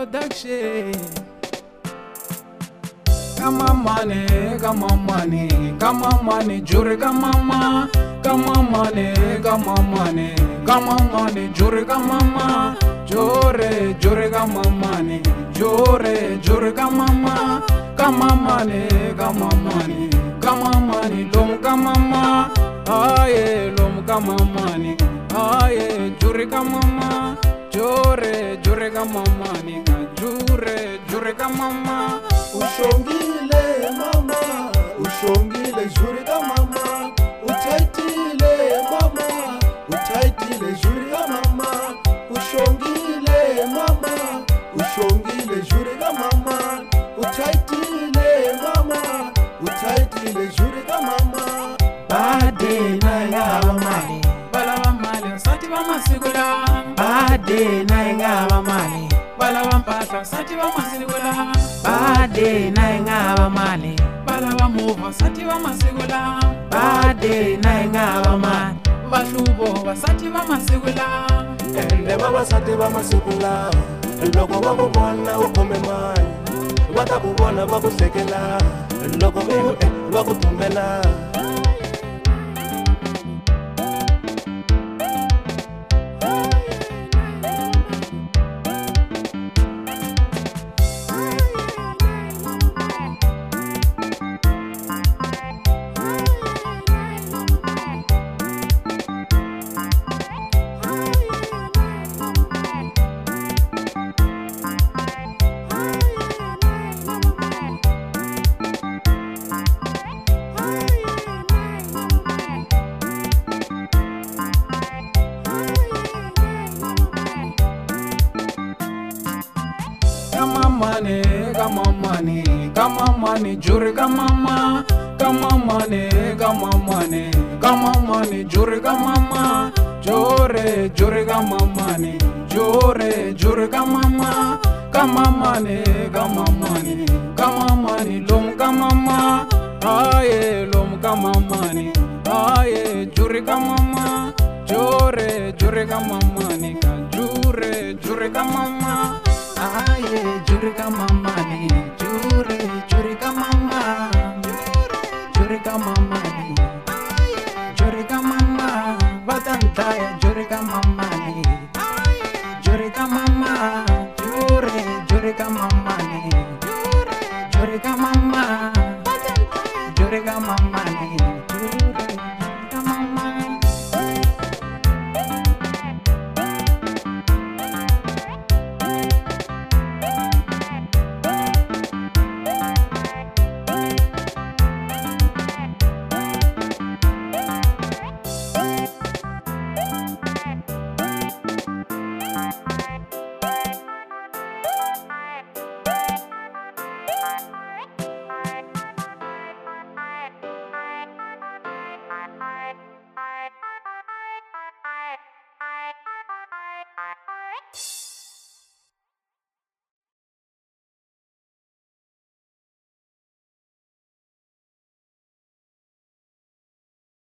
Production. Come on money, come on money, come on money, jury come on ma. Come on money, come on money, come on money, jury come on ma. Jury, jury come on money, jury, jury come on ma. Come on money, come on money, come on money, lum come on ma. Aye, lum come on money, aye, jury come on ma. Jury, jury come on money, jury, jury come on ma. Ushongile mama, ushongile juri ka mama, utaitile mama, utaitile juri ka mama, ushongile mama, ushongile juri ka mama, utaitile mama, utaitile juri ka mama. Bade na ingaba mali, balawa mali, sati ba masigula. Bade na ingaba mali, balawa mpahla, sati ba masigula. Bade na ingaba mali, balawa muva, sati ba masigula. Bade na ingaba mali, bahlubo basati ba masigula. Ende babasati bamasikula, loko bakubona ukome mali, batakubona bakuhlekela, loko bakutumbela. Come on money, come on money, come on money, jury come on ma. Come on money, come on money, come on money, jury come on ma. Jury, jury come on money, jury, jury come on ma. Come on money, come on money, come on money, lum come on ma. Aye, lum come on money, aye, jury come on ma. Jury, jury come on money, jury, jury come on ma. Aye, jury come on money, jury, jury come on ma. Jury come on money, jury come on ma. Batantaya, jury come on money, jury come on ma. Jury, jury come on money, jury come on ma. Jury come on money, jury come on money. Bye.